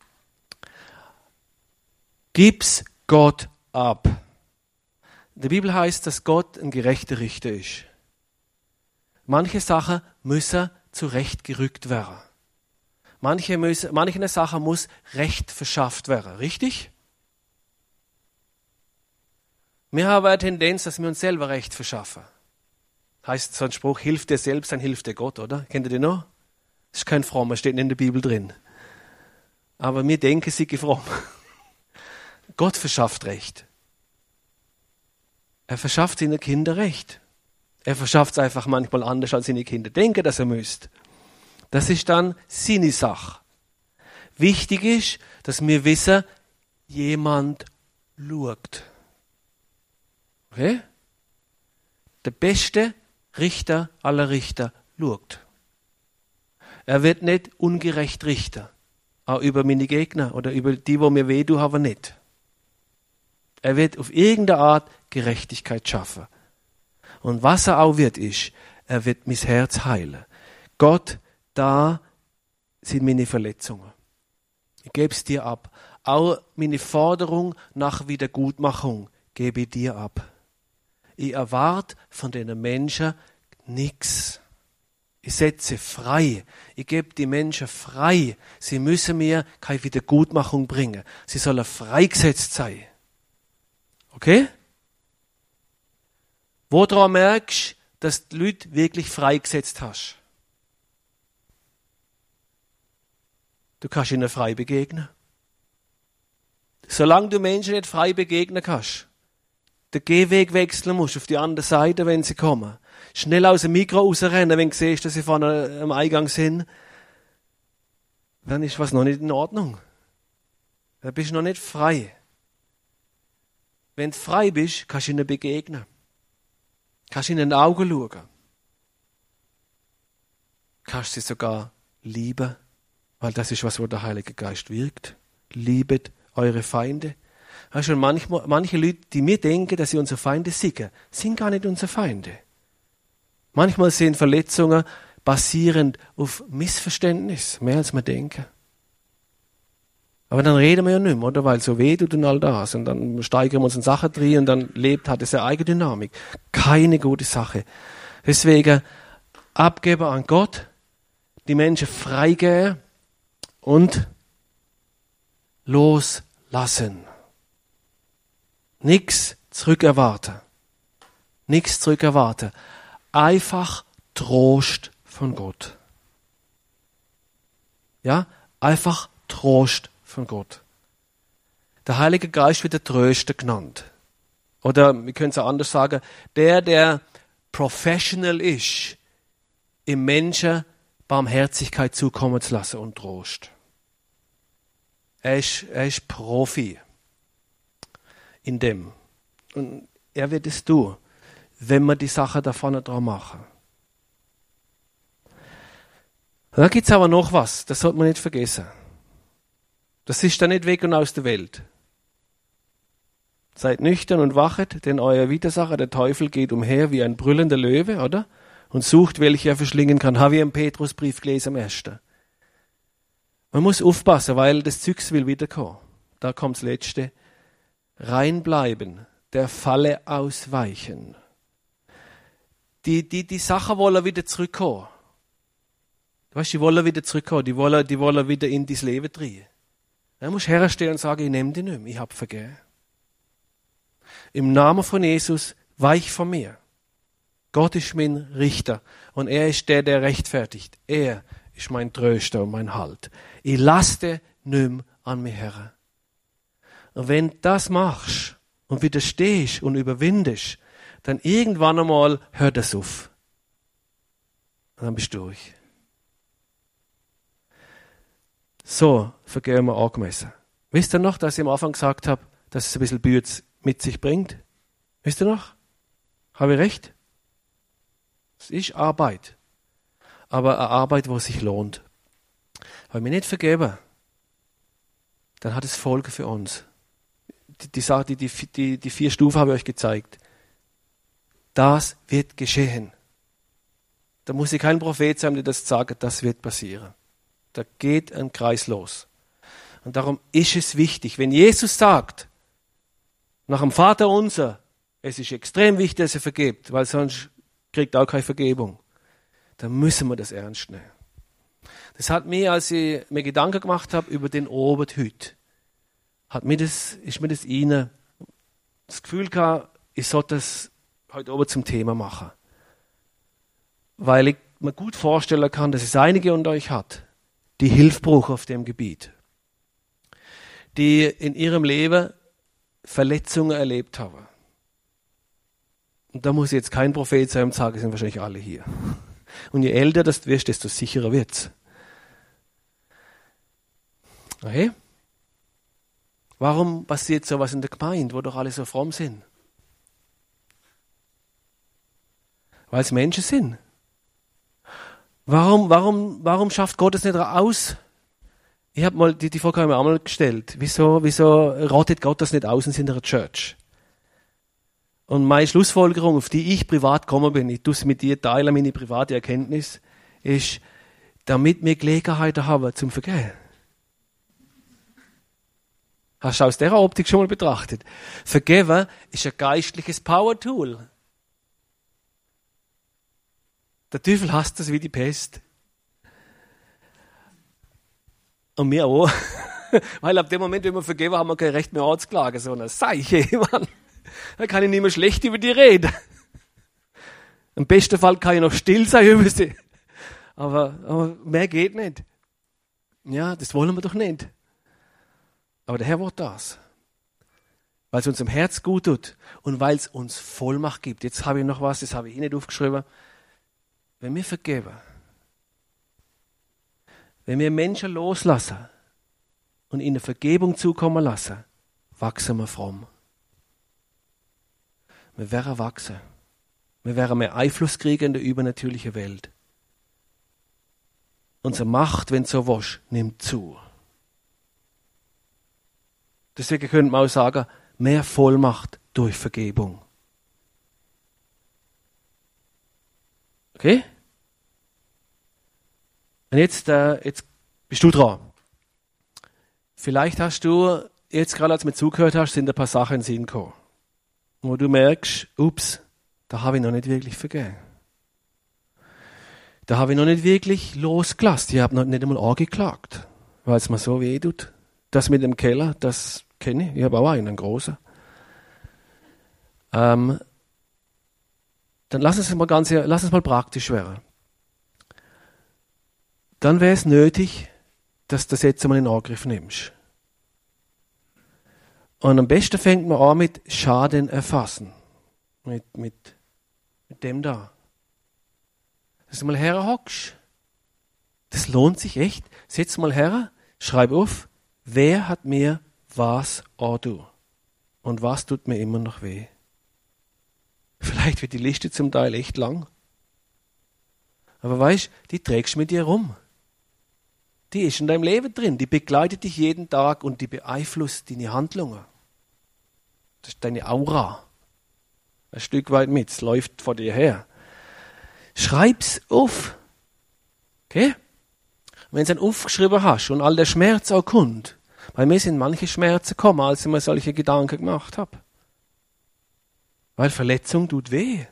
Gib's Gott ab. In der Bibel heißt, dass Gott ein gerechter Richter ist. Manche Sachen müssen zurechtgerückt werden. Manche, müssen, manche Sachen muss Recht verschafft werden. Richtig? Wir haben eine Tendenz, dass wir uns selber Recht verschaffen. Heißt so ein Spruch, hilf dir selbst, dann hilft dir Gott, oder? Kennt ihr den noch? Das ist kein frommer, steht nicht in der Bibel drin. Aber wir denken, sie sind fromm. Gott verschafft Recht. Er verschafft seinen Kindern Recht. Er verschafft es einfach manchmal anders, als seine Kinder denken, dass er müsste. Das ist dann seine Sache. Wichtig ist, dass wir wissen, jemand schaut. Okay? Der beste Richter aller Richter schaut. Er wird nicht ungerecht richten. Auch über meine Gegner oder über die, wo mir weh tun, aber nicht. Er wird auf irgendeine Art Gerechtigkeit schaffen. Und was er auch wird, ist, er wird mein Herz heilen. Gott, da sind meine Verletzungen. Ich gebe es dir ab. Auch meine Forderung nach Wiedergutmachung gebe ich dir ab. Ich erwarte von den Menschen nichts. Ich setze frei. Ich gebe die Menschen frei. Sie müssen mir keine Wiedergutmachung bringen. Sie sollen freigesetzt sein. Okay? Woran merkst du, dass du die Leute wirklich freigesetzt hast? Du kannst ihnen frei begegnen. Solange du Menschen nicht frei begegnen kannst, den Gehweg wechseln musst auf die andere Seite, wenn sie kommen. Schnell aus dem Mikro rausrennen, wenn du siehst, dass sie vorne am Eingang sind, dann ist was noch nicht in Ordnung. Dann bist du noch nicht frei. Wenn du frei bist, kannst du ihnen begegnen. Kannst du ihnen in die Augen schauen. Kannst sie sogar lieben, weil das ist was, wo der Heilige Geist wirkt. Liebet eure Feinde. Weißt du, manchmal, manche Leute, die mir denken, dass sie unsere Feinde sind, sind gar nicht unsere Feinde. Manchmal sind Verletzungen basierend auf Missverständnis, mehr als wir denken. Aber dann reden wir ja nicht mehr, oder? Weil so weh tut und all das. Und dann steigern wir uns in Sachen drin und dann lebt, hat es eine eigene Dynamik. Keine gute Sache. Deswegen abgeben an Gott, die Menschen freigeben und loslassen. Nichts zurückerwarten. Nichts zurückerwarten. Einfach Trost von Gott. Ja, einfach Trost von Gott. Der Heilige Geist wird der Tröster genannt. Oder wir können es auch anders sagen, der, der professional ist, im Menschen Barmherzigkeit zukommen zu lassen und Trost. Er ist, er ist Profi in dem. Und er wird es tun, wenn wir die Sache da vorne dran machen. Und dann gibt es aber noch was, das sollte man nicht vergessen. Das ist dann nicht weg und aus der Welt. Seid nüchtern und wachet, denn euer Widersacher, der Teufel, geht umher wie ein brüllender Löwe, oder? Und sucht, welche er verschlingen kann. Habe ich im Petrusbrief gelesen am ersten. Man muss aufpassen, weil das Zeugs will wiederkommen. Da kommt das Letzte. Reinbleiben, der Falle ausweichen. Die, die, die Sachen wollen wieder zurückkommen. Du weißt, die wollen wieder zurückkommen, die wollen, die wollen wieder in dein Leben drehen. Dann musst du herstehen und sagen, ich nehme die nicht mehr, ich habe vergeben. Im Namen von Jesus, weich von mir. Gott ist mein Richter und er ist der, der rechtfertigt. Er ist mein Tröster und mein Halt. Ich lasse nicht mehr an mir her. Und wenn du das machst und widerstehst und überwindest, dann irgendwann einmal hört das auf. Und dann bist du durch. So vergeben wir angemessen. Wisst ihr noch, dass ich am Anfang gesagt habe, dass es ein bisschen Bühe mit sich bringt? Wisst ihr noch? Habe ich recht? Es ist Arbeit. Aber eine Arbeit, wo es sich lohnt. Wenn wir nicht vergeben, dann hat es Folgen für uns. Die, die, die, die, die vier Stufen habe ich euch gezeigt. Das wird geschehen. Da muss ich kein Prophet sein, der das sagt, das wird passieren. Da geht ein Kreis los. Und darum ist es wichtig, wenn Jesus sagt, nach dem Vater unser, es ist extrem wichtig, dass er vergibt, weil sonst kriegt er auch keine Vergebung. Dann müssen wir das ernst nehmen. Das hat mir, als ich mir Gedanken gemacht habe über den Obert heute, hat mir das, ist mir das Ihnen das Gefühl gehabt, ich sollte das heute oben zum Thema machen. Weil ich mir gut vorstellen kann, dass es einige unter euch hat, die Hilfe brauchen auf dem Gebiet. Die in ihrem Leben Verletzungen erlebt haben. Und da muss ich jetzt kein Prophet sein und sagen, sind wahrscheinlich alle hier. Und je älter das wirst, desto sicherer wird's. Okay? Warum passiert sowas in der Gemeinde, wo doch alle so fromm sind? Weil es Menschen sind. Warum, warum, warum schafft Gott es nicht aus? Ich habe mal die, die Frage habe ich mir einmal gestellt. Wieso, wieso rottet Gott das nicht aus in seiner Church? Und meine Schlussfolgerung, auf die ich privat gekommen bin, ich tue es mit dir teilen, meine private Erkenntnis, ist, damit wir Gelegenheit haben zum Vergehen. Hast du aus dieser Optik schon mal betrachtet? Vergeben ist ein geistliches Power-Tool. Der Teufel hasst das wie die Pest. Und wir auch. Weil ab dem Moment, wenn wir vergeben, haben wir kein Recht mehr anzuklagen. So eine Seiche, Mann. Da kann ich nicht mehr schlecht über die reden. Im besten Fall kann ich noch still sein über sie. Aber, aber mehr geht nicht. Ja, das wollen wir doch nicht. Aber der Herr will das. Weil es uns im Herz gut tut und weil es uns Vollmacht gibt. Jetzt habe ich noch was, das habe ich Ihnen nicht aufgeschrieben. Wenn wir vergeben, wenn wir Menschen loslassen und ihnen Vergebung zukommen lassen, wachsen wir fromm. Wir werden wachsen. Wir werden mehr Einfluss kriegen in der übernatürlichen Welt. Unsere Macht, wenn du so willst, nimmt zu. Deswegen könnte man auch sagen, mehr Vollmacht durch Vergebung. Okay? Und jetzt, äh, jetzt bist du dran. Vielleicht hast du, jetzt gerade als du mir zugehört hast, sind ein paar Sachen in den Sinn gekommen, wo du merkst, ups, da habe ich noch nicht wirklich vergeben. Da habe ich noch nicht wirklich losgelassen. Ich habe noch nicht einmal angeklagt, weil es mir so weh tut. Das mit dem Keller, das kenne ich. Ich habe auch einen, einen großen. Ähm, dann lass es mal ganz, lass es mal praktisch werden. Dann wäre es nötig, dass du das jetzt einmal in Angriff nimmst. Und am besten fängt man an mit Schaden erfassen. Mit, mit, mit dem da. Dass du mal herhockst. Das lohnt sich echt. Setz mal her, schreib auf, wer hat mir was angetan? Und was tut mir immer noch weh? Vielleicht wird die Liste zum Teil echt lang. Aber weißt, die trägst du mit dir rum. Die ist in deinem Leben drin. Die begleitet dich jeden Tag und die beeinflusst deine Handlungen. Das ist deine Aura. Ein Stück weit mit. Es läuft vor dir her. Schreib's auf. Okay? Wenn du es dann aufgeschrieben hast und all der Schmerz auch kommt, bei mir sind manche Schmerzen gekommen, als ich mir solche Gedanken gemacht habe. Weil Verletzung tut weh.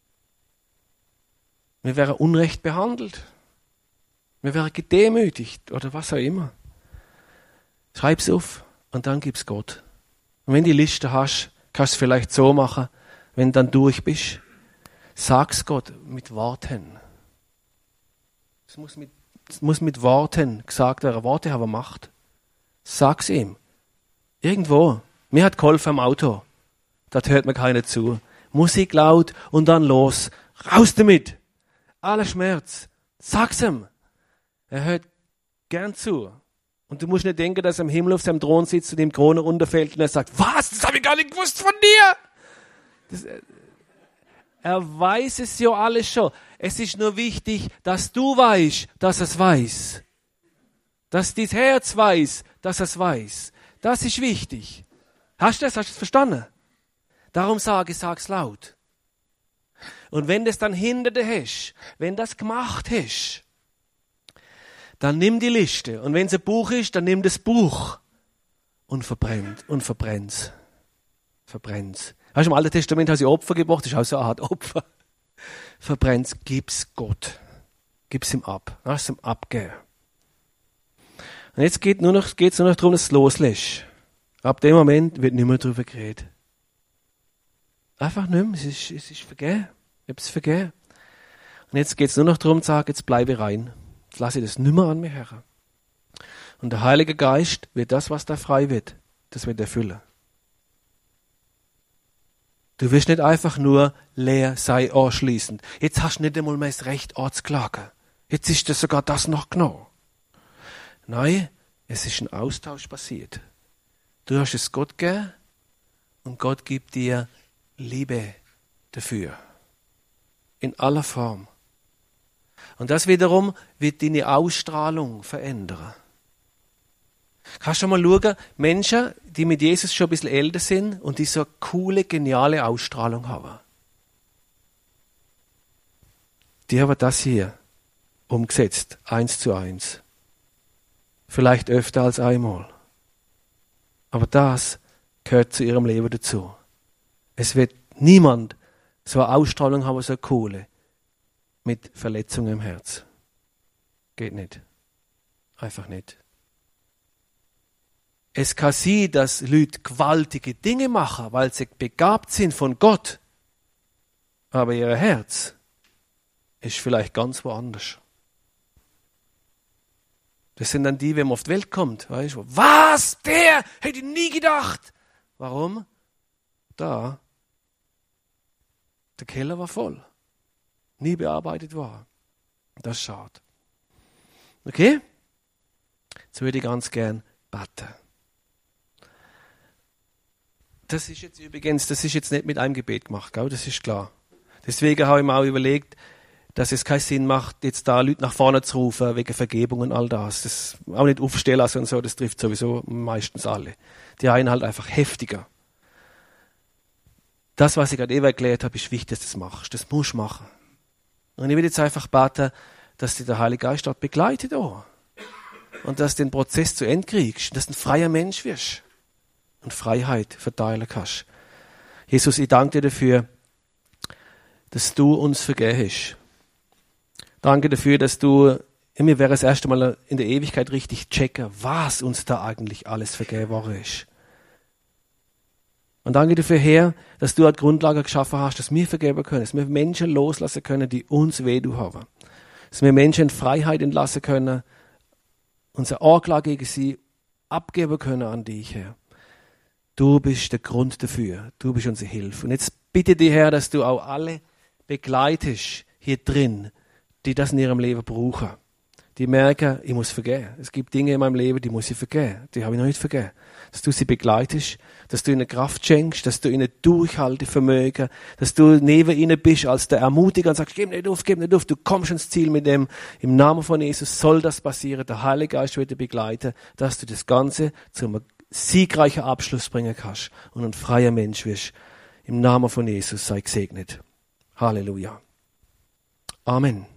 Wir wären unrecht behandelt. Wir wären gedemütigt oder was auch immer. Schreib's auf und dann gib's Gott. Und wenn du die Liste hast, kannst du es vielleicht so machen, wenn du dann durch bist, sag's Gott mit Worten. Es muss mit, es muss mit Worten gesagt werden. Worte haben Macht. Sag's ihm. Irgendwo. Mir hat geholfen am Auto. Dort hört mir keiner zu. Musik laut und dann los. Raus damit. Aller Schmerz. Sag's ihm. Er hört gern zu. Und du musst nicht denken, dass er im Himmel auf seinem Thron sitzt und ihm Krone runterfällt und er sagt, was, das habe ich gar nicht gewusst von dir. Das, er weiß es ja alles schon. Es ist nur wichtig, dass du weißt, dass er es weiß. Dass dein Herz weiß, dass er es weiß. Das ist wichtig. Hast du das? Hast du es verstanden? Darum sage ich, sag's laut. Und wenn du es dann hinter dir hast, wenn du das gemacht hast, dann nimm die Liste. Und wenn es ein Buch ist, dann nimm das Buch und verbrennt und verbrennt's. Verbrennt's. Weißt du, im Alten Testament haben sie Opfer gebracht, das ist auch so eine Art Opfer. Verbrennt's, gib's Gott. Gib's ihm ab. Lass es ihm abgeben. Und jetzt geht nur noch, geht's nur noch darum, dass du es loslässt. Ab dem Moment wird nicht mehr darüber geredet. Einfach nicht mehr, es ist, es ist vergeben. Ich habe es vergeben. Und jetzt geht's nur noch darum zu sagen, jetzt bleibe rein. Jetzt lasse ich das nicht mehr an mir her. Und der Heilige Geist wird das, was da frei wird, das wird erfüllen. Du wirst nicht einfach nur leer sei anschließend. Jetzt hast du nicht einmal mehr das Recht anzuklagen. Jetzt ist das sogar das noch genau. Nein, es ist ein Austausch passiert. Du hast es Gott gegeben und Gott gibt dir Liebe dafür. In aller Form. Und das wiederum wird deine Ausstrahlung verändern. Kannst du mal schauen, Menschen, die mit Jesus schon ein bisschen älter sind und die so eine coole, geniale Ausstrahlung haben. Die haben das hier umgesetzt, eins zu eins. Vielleicht öfter als einmal. Aber das gehört zu ihrem Leben dazu. Es wird niemand so eine Ausstrahlung haben, so eine coole, mit Verletzungen im Herz. Geht nicht. Einfach nicht. Es kann sein, dass Leute gewaltige Dinge machen, weil sie begabt sind von Gott. Aber ihr Herz ist vielleicht ganz woanders. Das sind dann die, wenn man auf die Welt kommt. Weißt du, was? Der? Hätte ich nie gedacht. Warum? Da. Der Keller war voll. Nie bearbeitet war. Das ist schade. Okay? Jetzt würde ich ganz gern beten. Das ist jetzt übrigens, das ist jetzt nicht mit einem Gebet gemacht, gell? Das ist klar. Deswegen habe ich mir auch überlegt, dass es keinen Sinn macht, jetzt da Leute nach vorne zu rufen, wegen Vergebung und all das. Das auch nicht aufstehen lassen und so, das trifft sowieso meistens alle. Die einen halt einfach heftiger. Das, was ich gerade eben erklärt habe, ist wichtig, dass du das machst. Das musst du machen. Und ich will jetzt einfach beten, dass dir der Heilige Geist dort begleitet auch. Und dass du den Prozess zu Ende kriegst, dass du ein freier Mensch wirst. Und Freiheit verteilen kannst. Jesus, ich danke dir dafür, dass du uns vergeben hast. Danke dafür, dass du, mir wäre das erste Mal in der Ewigkeit richtig checken, was uns da eigentlich alles vergeben worden ist. Und danke dafür, Herr, dass du eine Grundlage geschaffen hast, dass wir vergeben können, dass wir Menschen loslassen können, die uns weh haben. Dass wir Menschen in Freiheit entlassen können, unsere Anklage gegen sie abgeben können an dich, Herr. Du bist der Grund dafür. Du bist unsere Hilfe. Und jetzt bitte dich, Herr, dass du auch alle begleitest hier drin, die das in ihrem Leben brauchen. Die merken, ich muss vergeben. Es gibt Dinge in meinem Leben, die muss ich vergeben. Die habe ich noch nicht vergeben. Dass du sie begleitest, dass du ihnen Kraft schenkst, dass du ihnen Durchhaltevermögen, dass du neben ihnen bist als der Ermutiger und sagst, gib nicht auf, gib nicht auf, du kommst ins Ziel mit dem. Im Namen von Jesus soll das passieren. Der Heilige Geist wird dich begleiten, dass du das Ganze zum siegreichen Abschluss bringen kannst und ein freier Mensch wirst. Im Namen von Jesus sei gesegnet. Halleluja. Amen.